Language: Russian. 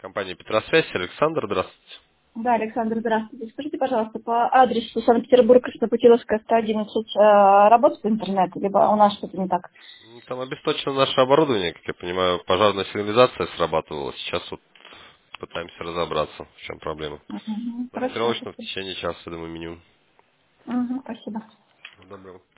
Компания Петросвязь, Александр, здравствуйте. Да, Александр, здравствуйте. Скажите, пожалуйста, по адресу Санкт-Петербург, Краснопутиловская, 111, работает интернет, либо у нас что-то не так? Там обесточено наше оборудование, как я понимаю, пожарная сигнализация срабатывала. Сейчас вот пытаемся разобраться, в чем проблема. Мгм. Хорошо, Ориентировочно в спасибо. течение часа, я думаю, минимум. Мгм, спасибо. Доброго.